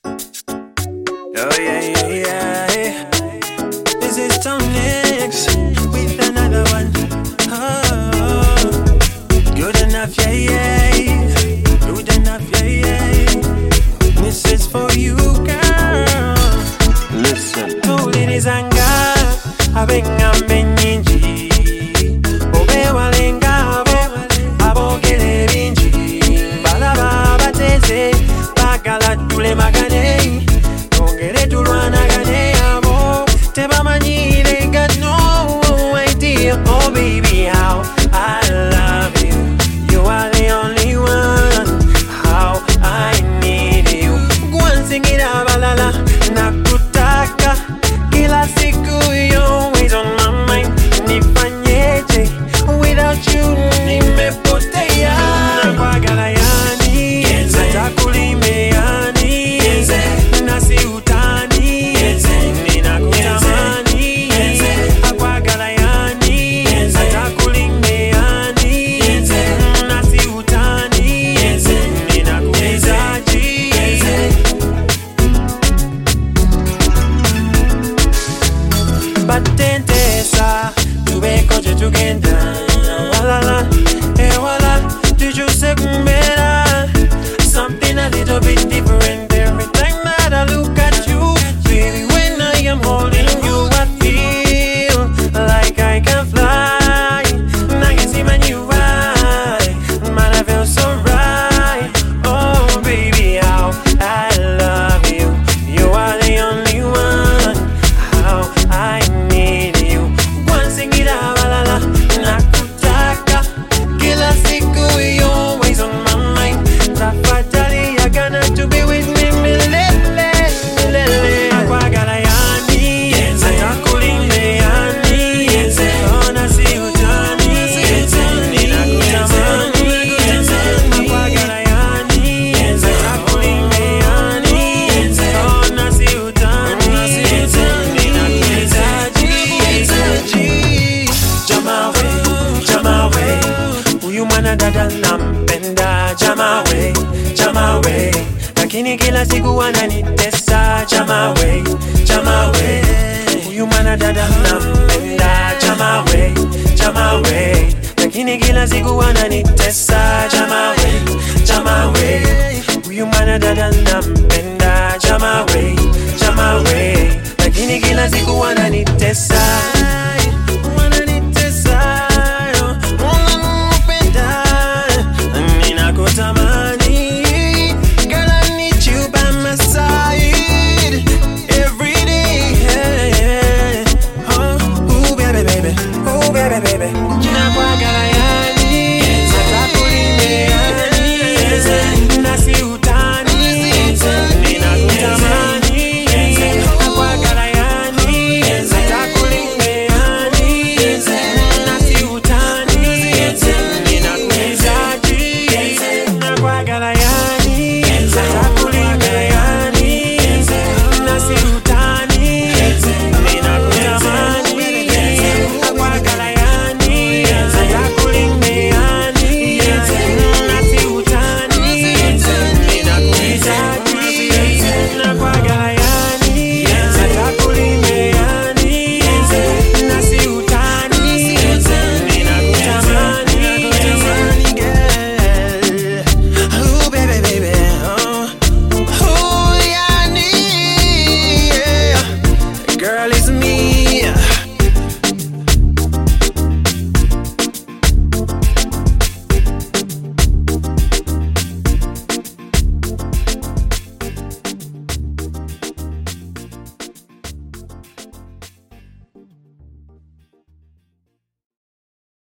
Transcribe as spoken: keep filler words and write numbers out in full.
Oh yeah, yeah, yeah. This is Tonix with another one. Oh, good enough, yeah, yeah. Good enough, yeah, yeah. This is for you, girl. Listen. Tulilizanga abenga menyinji obe walengabo abogere binji balaba bateze bagala tule magane tongere tulwana gane abo tebamanyire got no idea. Oh baby, how I love you. You are the only one. How I need you. Gwan sing it abalala nakutaka kila siku, you always on my mind. Nifanyeje without you nimepotea. Nakwagala yani natakulime yani nasi utani ninakutamani. Nakwagala yani natakulime yani nasi utani ninakuhitaji. Batentesa tubekoje tugenda walala ewala tujuse kumbera something a little bit different every time that I look at you, baby. When I am holding you, I feel like I can fly. I can see my new eye, man, I feel so right. Oh baby, how I love you. You are the only one. How I need you. One sing it abalala nakutaka kila siku, you always on my mind. Tafadhali you're gonna to be with me milele milele. Nakwagala yani natakulime yani ona si utani ninakutamani. Nakwagala yani natakulime yani ona si utani ninakuhitaji. Jamawe, Jamawe, huyu mwanadada nampenda. Jamawe, Jamawe, lakini kila siku ananitesa. Jamawe, Jamawe, huyu mwanadada nampenda. Jamawe, Jamawe, lakini kila siku ananitesa. Jamawe, Jamawe, huyu mwanadada nampenda.